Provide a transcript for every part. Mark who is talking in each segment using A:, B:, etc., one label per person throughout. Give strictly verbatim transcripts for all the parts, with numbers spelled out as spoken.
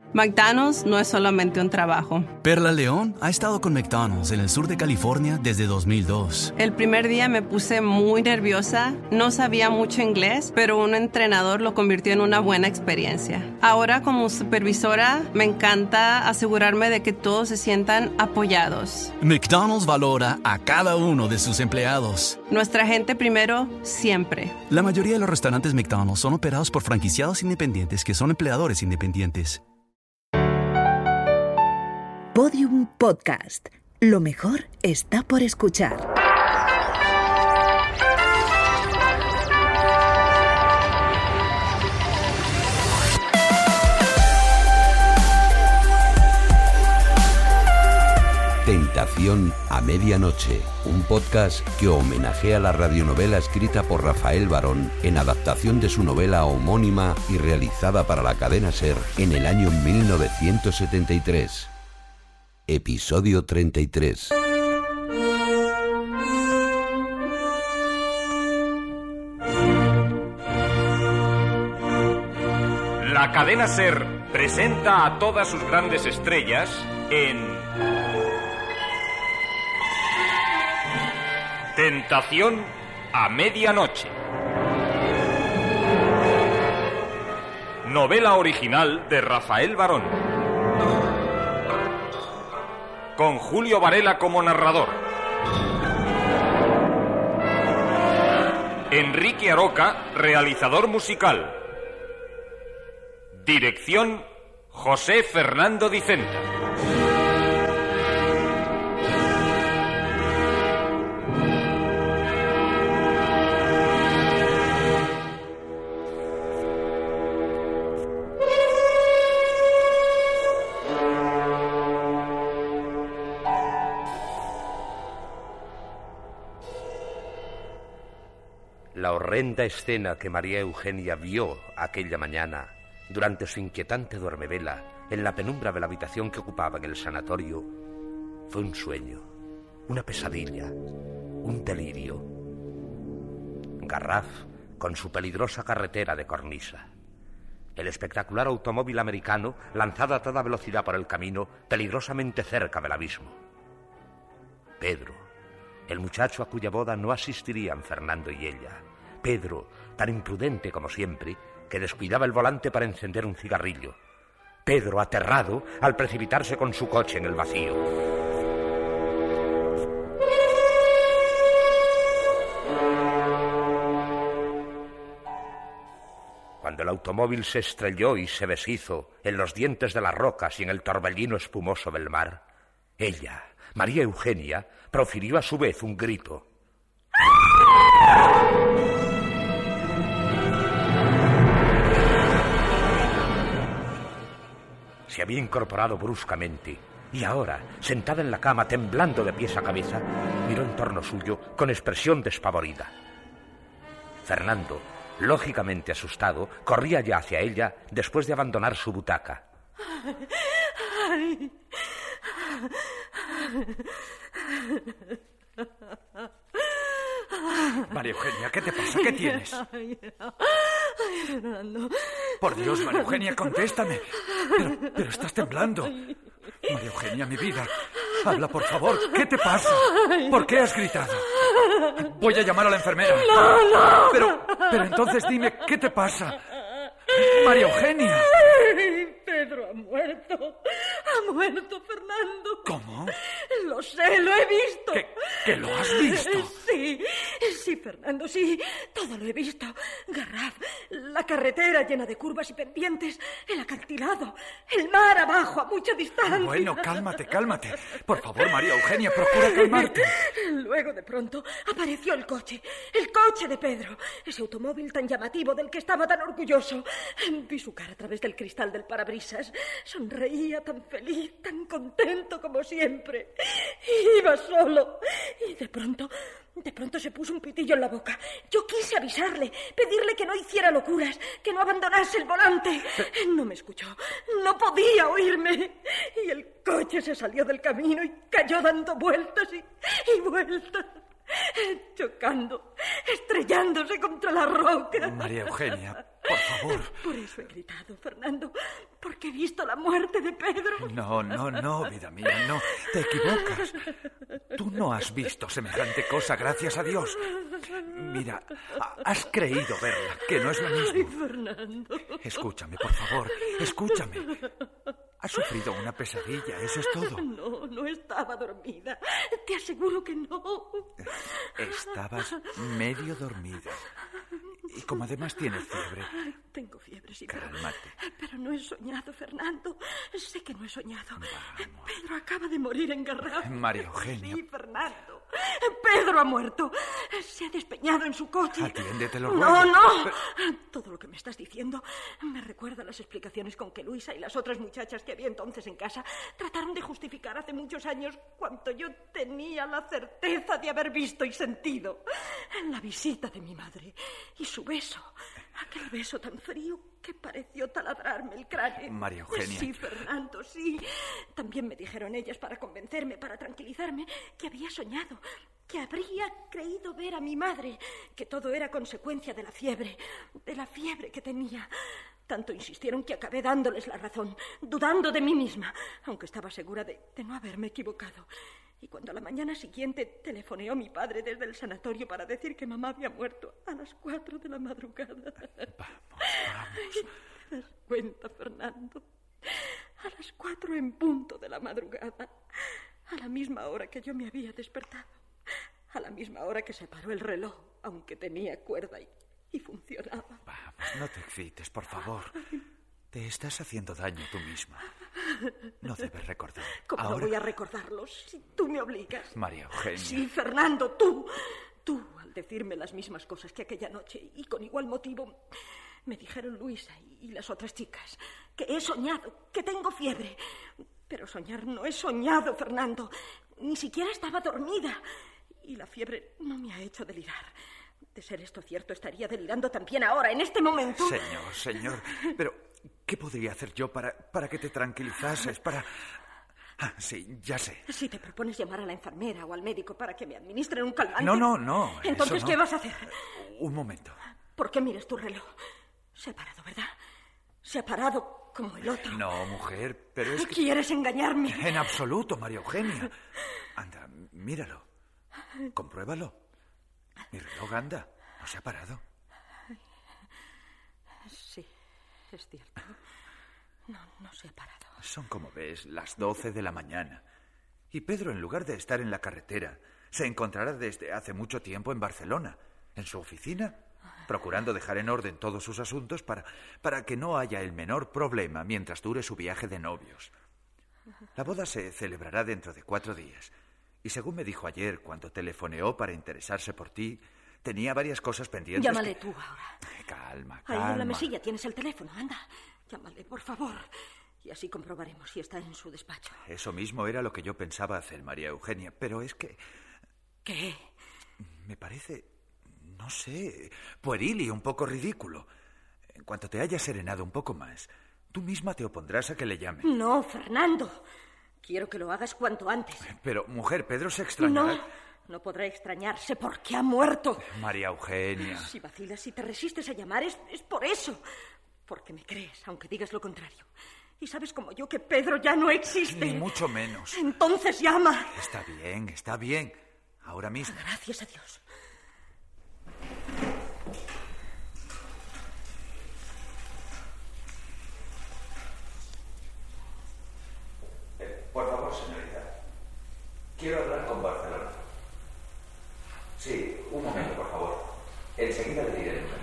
A: McDonald's no es solamente un trabajo.
B: Perla León ha estado con McDonald's en el sur de California desde dos mil dos.
A: El primer día me puse muy nerviosa, no sabía mucho inglés, pero un entrenador lo convirtió en una buena experiencia. Ahora como supervisora me encanta asegurarme de que todos se sientan apoyados.
B: McDonald's valora a cada uno de sus empleados.
A: Nuestra gente primero, siempre.
B: La mayoría de los restaurantes McDonald's son operados por franquiciados independientes que son empleadores independientes.
C: Podium Podcast. Lo mejor está por escuchar.
D: Tentación a medianoche, un podcast que homenajea la radionovela escrita por Rafael Barón en adaptación de su novela homónima y realizada para la cadena SER en el año mil novecientos setenta y tres. Episodio treinta y tres.
E: La cadena SER presenta a todas sus grandes estrellas en Tentación a medianoche. Novela original de Rafael Barón. Con Julio Varela como narrador. Enrique Aroca, realizador musical. Dirección, José Fernando Dicenta.
D: La horrenda escena que María Eugenia vio aquella mañana, durante su inquietante duermevela, en la penumbra de la habitación que ocupaba en el sanatorio, fue un sueño, una pesadilla, un delirio. Garraf, con su peligrosa carretera de cornisa. El espectacular automóvil americano, lanzado a toda velocidad por el camino, peligrosamente cerca del abismo. Pedro, el muchacho a cuya boda no asistirían Fernando y ella. Pedro, tan imprudente como siempre, que descuidaba el volante para encender un cigarrillo. Pedro, aterrado, al precipitarse con su coche en el vacío. Cuando el automóvil se estrelló y se deshizo en los dientes de las rocas y en el torbellino espumoso del mar, ella, María Eugenia, profirió a su vez un grito. Se había incorporado bruscamente y ahora, sentada en la cama, temblando de pies a cabeza, miró en torno suyo con expresión despavorida. Fernando, lógicamente asustado, corría ya hacia ella después de abandonar su butaca.
F: Ay.
G: María Eugenia, ¿qué te pasa? ¿Qué tienes?
F: Ay, ay, Fernando.
G: Por Dios, María Eugenia, contéstame. Pero, pero estás temblando. María Eugenia, mi vida, habla, por favor. ¿Qué te pasa? ¿Por qué has gritado? Voy a llamar a la enfermera.
F: No, no.
G: Pero, pero entonces dime, ¿qué te pasa? María Eugenia.
F: Pedro ha muerto. Ha muerto, Fernando.
G: ¿Cómo?
F: Lo sé, lo he visto.
G: ¿Que, que lo has visto?
F: Sí, sí, Fernando, sí. Todo lo he visto. Garraf, la carretera llena de curvas y pendientes, el acantilado, el mar abajo a mucha distancia.
G: Bueno, cálmate, cálmate. Por favor, María Eugenia, procura calmarte.
F: Luego, de pronto, apareció el coche. El coche de Pedro. Ese automóvil tan llamativo del que estaba tan orgulloso. Vi su cara a través del cristal del parabrisas. Sonreía tan feliz, tan contento como siempre. Iba solo. Y de pronto, de pronto se puso un pitillo en la boca. Yo quise avisarle, pedirle que no hiciera locuras, que no abandonase el volante. No me escuchó, no podía oírme. Y el coche se salió del camino y cayó dando vueltas y, y vueltas. Chocando, estrellándose contra la roca.
G: María Eugenia, por favor.
F: Por eso he gritado, Fernando, porque he visto la muerte de Pedro.
G: No, no, no, vida mía, no. Te equivocas. Tú no has visto semejante cosa, gracias a Dios. Mira, has creído verla, que no es lo mismo.
F: Ay, Fernando.
G: Escúchame, por favor, escúchame. Has sufrido una pesadilla, eso es todo.
F: No, no estaba dormida. Te aseguro que no.
G: Estabas medio dormida. Y como además tienes fiebre...
F: Tengo fiebre, sí,
G: Cálmate.
F: Pero, pero no he soñado, Fernando. Sé que no he soñado.
G: Vamos.
F: Pedro acaba de morir engarrado.
G: María Eugenia.
F: Sí, Fernando. Pedro ha muerto. Se ha despeñado en su coche.
G: Atiéndete, lo
F: No,
G: ruego.
F: no.
G: Pero...
F: Todo lo que me estás diciendo me recuerda a las explicaciones con que Luisa y las otras muchachas que había entonces en casa trataron de justificar hace muchos años cuanto yo tenía la certeza de haber visto y sentido. La visita de mi madre y su beso. Aquel beso tan frío que pareció taladrarme el cráneo.
G: María Eugenia.
F: Sí, Fernando, sí. También me dijeron ellas para convencerme, para tranquilizarme, que había soñado, que habría creído ver a mi madre, que todo era consecuencia de la fiebre, de la fiebre que tenía. Tanto insistieron que acabé dándoles la razón, dudando de mí misma, aunque estaba segura de, de no haberme equivocado. Y cuando a la mañana siguiente telefoneó mi padre desde el sanatorio para decir que mamá había muerto a las cuatro de la madrugada.
G: Vamos, vamos.
F: ¿Te das cuenta, Fernando? A las cuatro en punto de la madrugada, a la misma hora que yo me había despertado, a la misma hora que se paró el reloj, aunque tenía cuerda y, y funcionaba.
G: Vamos, no te excites, por favor. Te estás haciendo daño tú misma. No debes recordar.
F: ¿Cómo
G: Ahora...
F: no voy a recordarlos si tú me obligas?
G: María Eugenia.
F: Sí, Fernando, tú. Tú, al decirme las mismas cosas que aquella noche y con igual motivo, me dijeron Luisa y las otras chicas que he soñado, que tengo fiebre. Pero soñar no he soñado, Fernando. Ni siquiera estaba dormida. Y la fiebre no me ha hecho delirar. De ser esto cierto, estaría delirando también ahora, en este momento.
G: Señor, señor, pero ¿qué podría hacer yo para, para que te tranquilizases? Para... Ah, sí, ya sé.
F: Si te propones llamar a la enfermera o al médico para que me administren un calmante...
G: No, no, no.
F: Entonces,
G: eso no.
F: ¿qué vas a hacer?
G: Un momento.
F: ¿Por qué miras tu reloj? Se ha parado, ¿verdad? Se ha parado como el otro.
G: No, mujer, pero es que...
F: ¿Quieres engañarme?
G: En absoluto, María Eugenia. Anda, míralo. Compruébalo. Mi reloj anda. ¿No se ha parado?
F: Sí, es cierto. No, no se ha parado.
G: Son, como ves, las doce de la mañana. Y Pedro, en lugar de estar en la carretera, se encontrará desde hace mucho tiempo en Barcelona, en su oficina, procurando dejar en orden todos sus asuntos para, para que no haya el menor problema mientras dure su viaje de novios. La boda se celebrará dentro de cuatro días. Y según me dijo ayer, cuando telefoneó para interesarse por ti, tenía varias cosas pendientes.
F: Llámale
G: que...
F: tú ahora.
G: Calma, calma.
F: Ahí en la mesilla tienes el teléfono, anda. Llámale, por favor. Y así comprobaremos si está en su despacho.
G: Eso mismo era lo que yo pensaba hacer, María Eugenia, pero es que...
F: ¿Qué?
G: Me parece, no sé, pueril y un poco ridículo. En cuanto te hayas serenado un poco más, tú misma te opondrás a que le llame.
F: No, Fernando. Quiero que lo hagas cuanto antes.
G: Pero, mujer, Pedro se extrañará.
F: No, no podrá extrañarse porque ha muerto.
G: María Eugenia.
F: Si vacilas, si te resistes a llamar, es, es por eso. Porque me crees, aunque digas lo contrario. Y sabes como yo que Pedro ya no existe.
G: Ni mucho menos.
F: Entonces llama.
G: Está bien, está bien. Ahora mismo.
F: Gracias a Dios.
G: Eh, por favor, señorita. Quiero hablar con Barcelona. Sí, un momento, por favor. Enseguida le diré el número.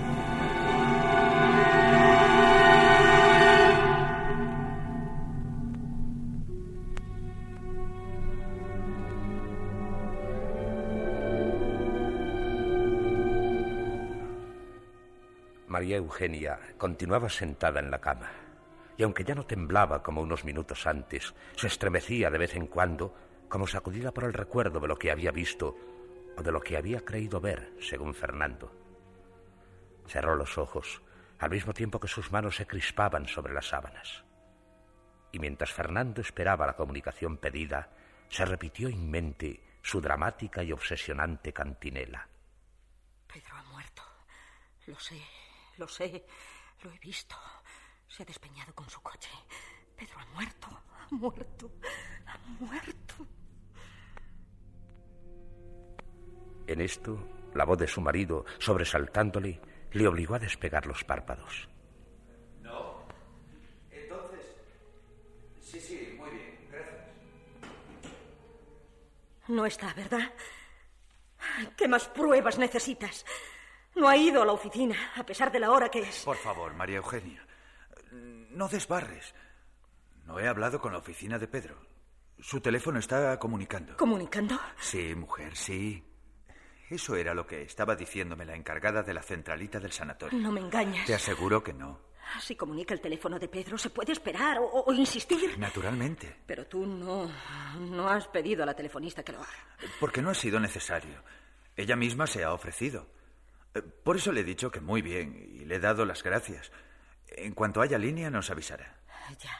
D: María Eugenia continuaba sentada en la cama, y aunque ya no temblaba como unos minutos antes, se estremecía de vez en cuando, como sacudida por el recuerdo de lo que había visto o de lo que había creído ver, según Fernando. Cerró los ojos, al mismo tiempo que sus manos se crispaban sobre las sábanas. Y mientras Fernando esperaba la comunicación pedida, se repitió en mente su dramática y obsesionante cantinela.
F: Pedro ha muerto. Lo sé, lo sé. Lo he visto. Se ha despeñado con su coche. Pedro ha muerto. Ha muerto. Ha muerto.
D: En esto, la voz de su marido, sobresaltándole, le obligó a despegar los párpados.
G: No. Entonces... Sí, sí, muy bien. Gracias.
F: No está, ¿verdad? ¿Qué más pruebas necesitas? No ha ido a la oficina, a pesar de la hora que es.
G: Por favor, María Eugenia, no desbarres. No he hablado con la oficina de Pedro. Su teléfono está comunicando.
F: ¿Comunicando?
G: Sí, mujer, sí. Eso era lo que estaba diciéndome la encargada de la centralita del sanatorio.
F: No me engañas.
G: Te aseguro que no.
F: Si comunica el teléfono de Pedro, ¿se puede esperar o, o insistir?
G: Naturalmente.
F: Pero tú no, no has pedido a la telefonista que lo haga.
G: Porque no ha sido necesario. Ella misma se ha ofrecido. Por eso le he dicho que muy bien y le he dado las gracias. En cuanto haya línea, nos avisará.
F: Ya.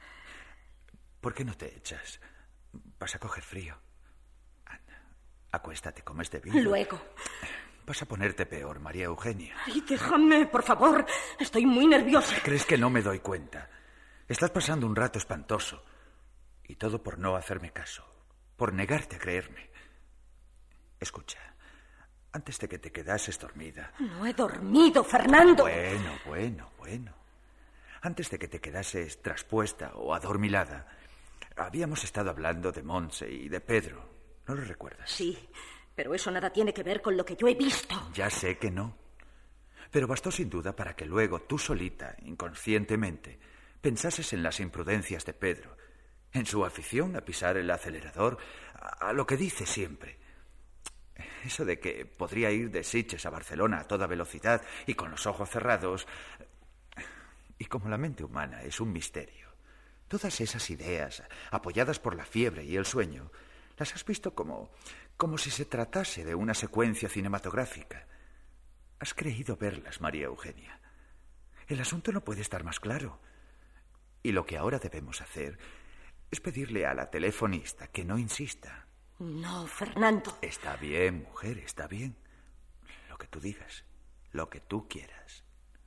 G: ¿Por qué no te echas? Vas a coger frío. Anda, acuéstate, como es debido.
F: Luego.
G: Vas a ponerte peor, María Eugenia.
F: Ay, déjame, por favor. Estoy muy nerviosa.
G: ¿Crees que no me doy cuenta? Estás pasando un rato espantoso. Y todo por no hacerme caso. Por negarte a creerme. Escucha. Antes de que te quedases dormida...
F: No he dormido, Fernando.
G: Bueno, bueno, bueno. Antes de que te quedases traspuesta o adormilada, habíamos estado hablando de Montse y de Pedro. ¿No lo recuerdas?
F: Sí, pero eso nada tiene que ver con lo que yo he visto.
G: Ya sé que no. Pero bastó sin duda para que luego tú solita, inconscientemente, pensases en las imprudencias de Pedro, en su afición a pisar el acelerador, a, a lo que dice siempre. Eso de que podría ir de Sitges a Barcelona a toda velocidad y con los ojos cerrados. Y como la mente humana es un misterio, todas esas ideas, apoyadas por la fiebre y el sueño, las has visto como, como si se tratase de una secuencia cinematográfica. Has creído verlas, María Eugenia. El asunto no puede estar más claro. Y lo que ahora debemos hacer es pedirle a la telefonista que no insista.
F: No, Fernando.
G: Está bien, mujer, está bien. Lo que tú digas, lo que tú quieras.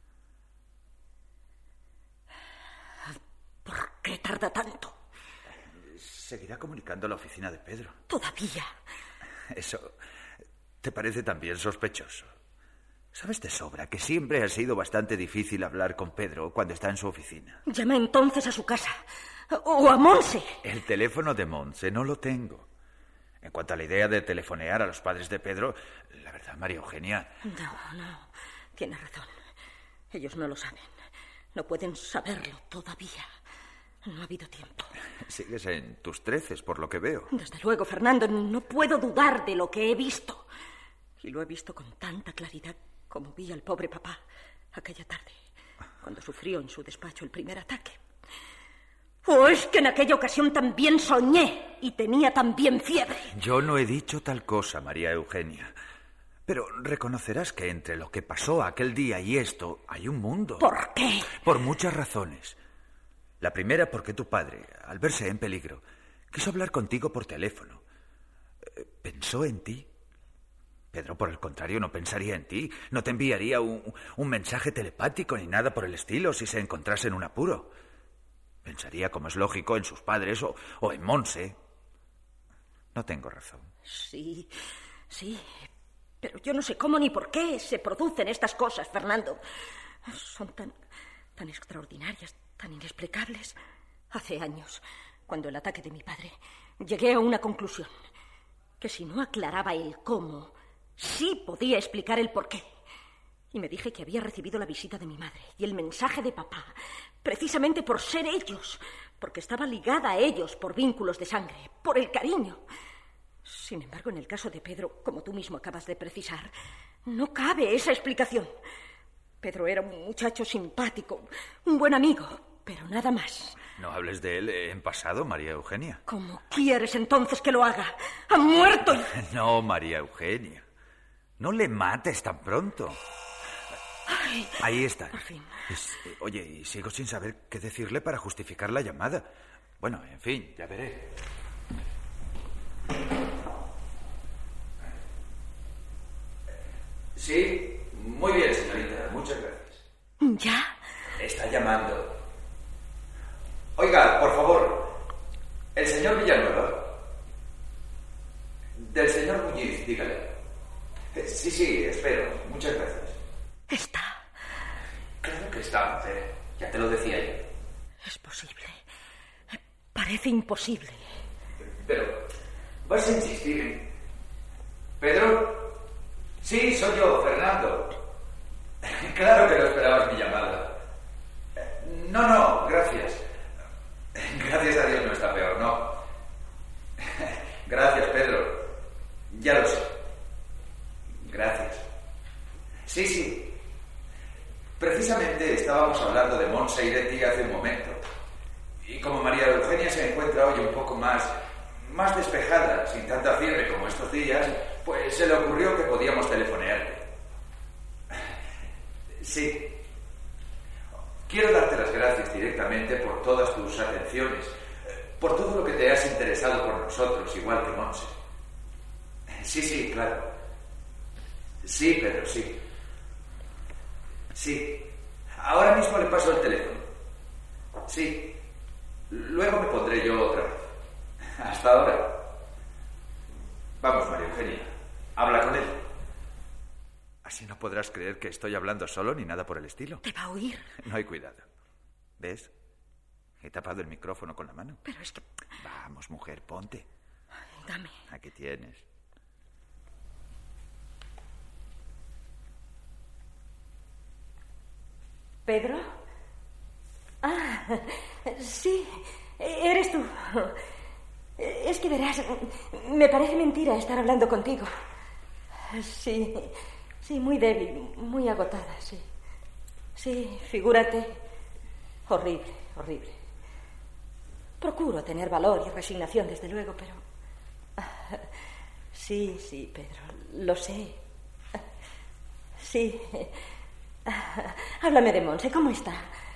F: ¿Por qué tarda tanto?
G: Seguirá comunicando a la oficina de Pedro.
F: ¿Todavía?
G: Eso te parece también sospechoso. Sabes de sobra que siempre ha sido bastante difícil hablar con Pedro cuando está en su oficina.
F: Llama entonces a su casa. O a Montse.
G: El teléfono de Montse no lo tengo. En cuanto a la idea de telefonear a los padres de Pedro, la verdad, María Eugenia...
F: No, no, tienes razón. Ellos no lo saben. No pueden saberlo todavía. No ha habido tiempo.
G: Sigues en tus treces, por lo que veo.
F: Desde luego, Fernando, no puedo dudar de lo que he visto. Y lo he visto con tanta claridad como vi al pobre papá aquella tarde, cuando sufrió en su despacho el primer ataque. ¿O es que en aquella ocasión también soñé y tenía también fiebre?
G: Yo no he dicho tal cosa, María Eugenia. Pero reconocerás que entre lo que pasó aquel día y esto hay un mundo.
F: ¿Por qué?
G: Por muchas razones. La primera porque tu padre, al verse en peligro, quiso hablar contigo por teléfono. Pensó en ti. Pedro, por el contrario, no pensaría en ti. No te enviaría un, un mensaje telepático ni nada por el estilo si se encontrase en un apuro. Pensaría, como es lógico, en sus padres o, o en Montse. No tengo razón.
F: Sí, sí. Pero yo no sé cómo ni por qué se producen estas cosas, Fernando. Son tan, tan extraordinarias, tan inexplicables. Hace años, cuando el ataque de mi padre, llegué a una conclusión. Que si no aclaraba el cómo, sí podía explicar el por qué. Y me dije que había recibido la visita de mi madre y el mensaje de papá, precisamente por ser ellos, porque estaba ligada a ellos por vínculos de sangre, por el cariño. Sin embargo, en el caso de Pedro, como tú mismo acabas de precisar, no cabe esa explicación. Pedro era un muchacho simpático, un buen amigo, pero nada más.
G: No hables de él en pasado, María Eugenia.
F: ¿Cómo quieres entonces que lo haga? ¡Ha muerto! Y...
G: No, María Eugenia. No le mates tan pronto.
F: Ay,
G: ahí está.
F: Por fin.
G: Es, eh, oye, y sigo sin saber qué decirle para justificar la llamada. Bueno, en fin, ya veré. Sí, muy bien, señorita. Muchas gracias.
F: ¿Ya?
G: Está llamando. Oiga, por favor. El señor Villanueva. Del señor Muñiz, dígale. Sí, sí, espero. Muchas gracias.
F: Está.
G: Claro que está, mujer. Ya te lo decía yo.
F: Es posible. Parece imposible.
G: Pero, ¿vas a insistir en...? ¿Pedro? Sí, soy yo, Fernando. Claro que no esperabas mi llamada. No, no, gracias. Gracias a Dios no está peor, no. Gracias, Pedro. Ya lo sé. Gracias. Sí, sí. Precisamente estábamos hablando de Montse y de ti hace un momento. Y como María Eugenia se encuentra hoy un poco más, más despejada, sin tanta fiebre como estos días, pues se le ocurrió que podíamos telefonearle. Sí. Quiero darte las gracias directamente por todas tus atenciones, por todo lo que te has interesado por nosotros, igual que Montse. Sí, sí, claro. Sí, Pedro, sí. Sí. Ahora mismo le paso el teléfono. Sí. Luego me pondré yo otra vez. Hasta ahora. Vamos, María Eugenia. Habla con él. Así no podrás creer que estoy hablando solo ni nada por el estilo.
F: ¿Te va a oír?
G: No hay cuidado. ¿Ves? He tapado el micrófono con la mano.
F: Pero es que...
G: Vamos, mujer, ponte.
F: Dame.
G: Aquí tienes.
F: ¿Pedro? Ah, sí, eres tú. Es que verás, me parece mentira estar hablando contigo. Sí, sí, muy débil, muy agotada, sí. Sí, figúrate. Horrible, horrible. Procuro tener valor y resignación, desde luego, pero... Sí, sí, Pedro, lo sé. Sí. Háblame de Montse, ¿cómo está?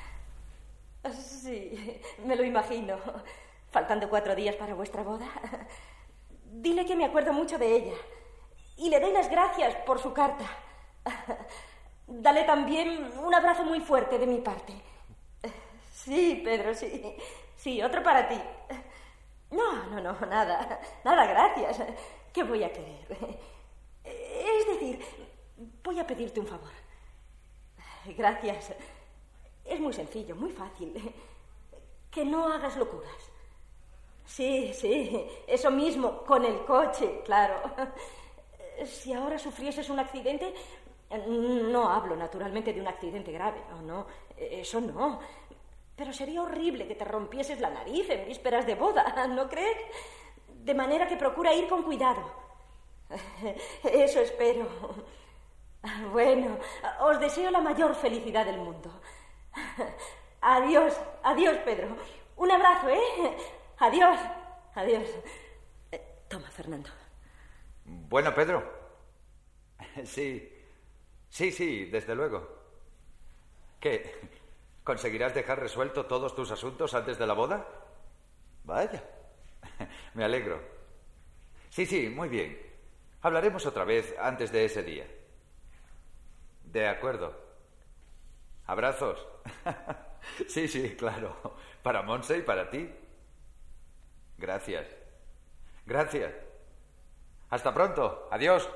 F: Sí, me lo imagino. Faltando cuatro días para vuestra boda. Dile que me acuerdo mucho de ella. Y le doy las gracias por su carta. Dale también un abrazo muy fuerte de mi parte. Sí, Pedro, sí. Sí, otro para ti. No, no, no, nada. Nada, gracias. ¿Qué voy a querer? Es decir, voy a pedirte un favor. Gracias. Es muy sencillo, muy fácil. Que no hagas locuras. Sí, sí, eso mismo, con el coche, claro. Si ahora sufrieses un accidente... No hablo, naturalmente, de un accidente grave, no, no, eso no. Pero sería horrible que te rompieses la nariz en vísperas de boda, ¿no crees? De manera que procura ir con cuidado. Eso espero. Bueno, os deseo la mayor felicidad del mundo. Adiós, adiós, Pedro. Un abrazo, ¿eh? Adiós, adiós. Eh, toma, Fernando.
G: Bueno, Pedro. Sí, sí, sí, desde luego. ¿Qué? ¿Conseguirás dejar resuelto todos tus asuntos antes de la boda? Vaya, me alegro. Sí, sí, muy bien. Hablaremos otra vez antes de ese día. De acuerdo. Abrazos. Sí, sí, claro. Para Montse y para ti. Gracias. Gracias. Hasta pronto. Adiós.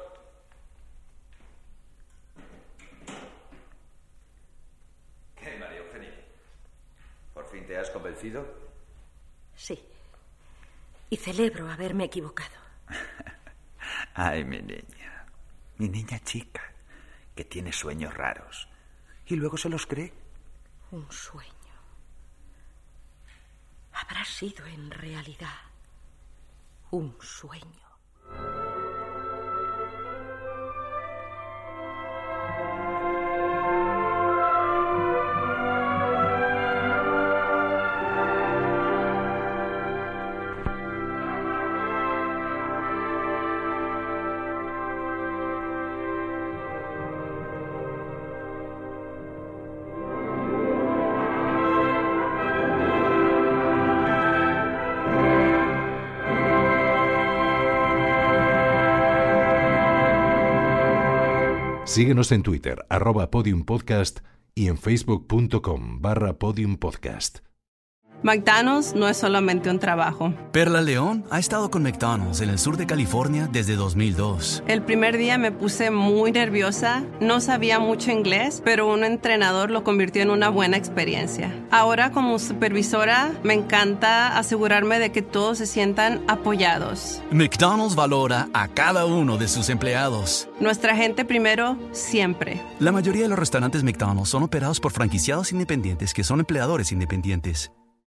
G: ¿Qué, María Eugenia? ¿Por fin te has convencido?
F: Sí. Y celebro haberme equivocado.
G: Ay, mi niña. Mi niña chica, que tiene sueños raros. Y luego se los cree.
F: Un sueño. Habrá sido en realidad un sueño.
H: Síguenos en Twitter, arroba Podium Podcast, y en facebook.com barra podium podcast.
A: McDonald's no es solamente un trabajo.
B: Perla León ha estado con McDonald's en el sur de California desde dos mil dos.
A: El primer día me puse muy nerviosa, no sabía mucho inglés, pero un entrenador lo convirtió en una buena experiencia. Ahora como supervisora me encanta asegurarme de que todos se sientan apoyados.
B: McDonald's valora a cada uno de sus empleados.
A: Nuestra gente primero, siempre.
B: La mayoría de los restaurantes McDonald's son operados por franquiciados independientes que son empleadores independientes.